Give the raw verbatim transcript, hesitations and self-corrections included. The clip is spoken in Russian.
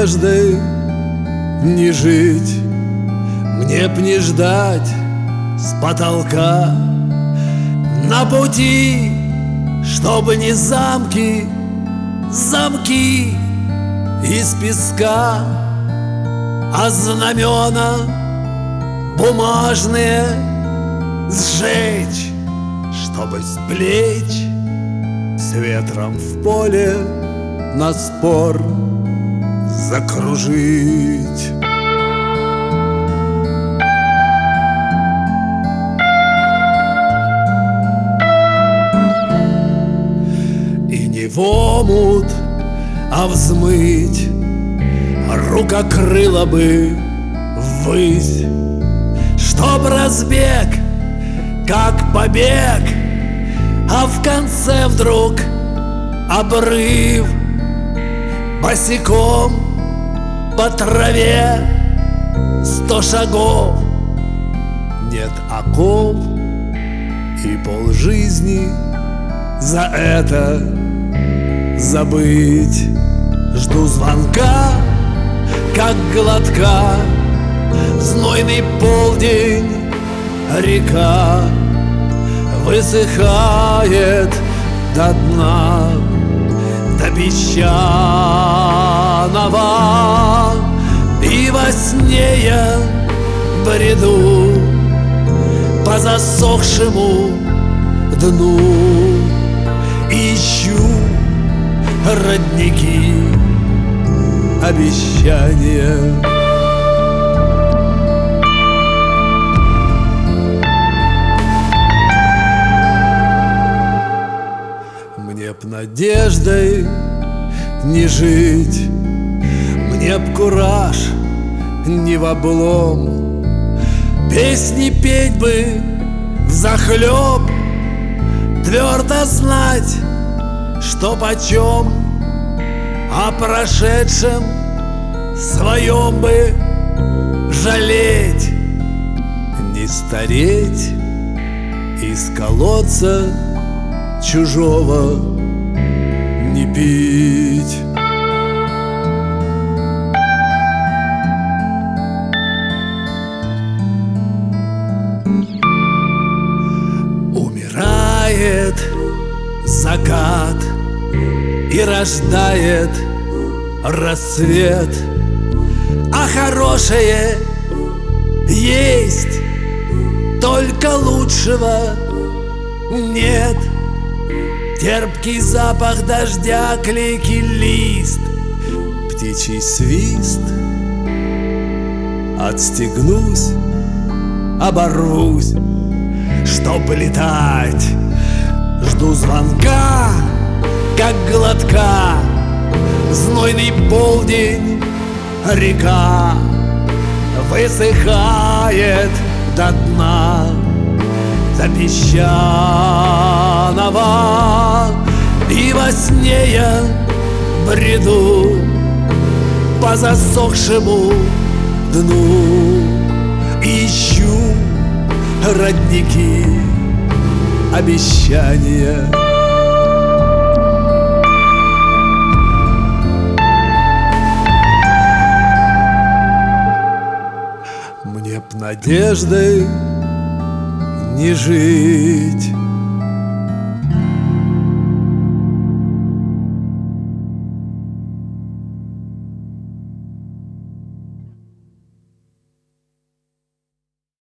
надеждой не жить, мне б не ждать с потолка на пути, чтобы не замки, замки из песка, а знамена бумажные сжечь, чтобы с плеч с ветром в поле на спор закружить. И не в омут, а взмыть рука крыла бы ввысь, чтоб разбег, как побег, а в конце вдруг обрыв, босиком по траве сто шагов, нет оков и полжизни за это забыть. Жду звонка, как глотка, знойный полдень, река высыхает до дна, до песчаного, и во сне я бреду по засохшему дну, ищу родники обещания. Мне б надеждой не жить, мне б кураж не в облом, песни петь бы взахлеб, твердо знать, что почем, о прошедшем своем бы жалеть, не стареть, из колодца чужого не пить. Умирает закат и рождает рассвет, а хорошее есть, только лучшего нет. Терпкий запах дождя, клейкий лист, птичий свист. Отстегнусь, оборвусь, чтоб летать. Жду звонка, как глотка, знойный полдень, река высыхает до дна, до песчаного, и во сне я бреду по засохшему дну, ищу родники обещания. Мне б надеждой не жить.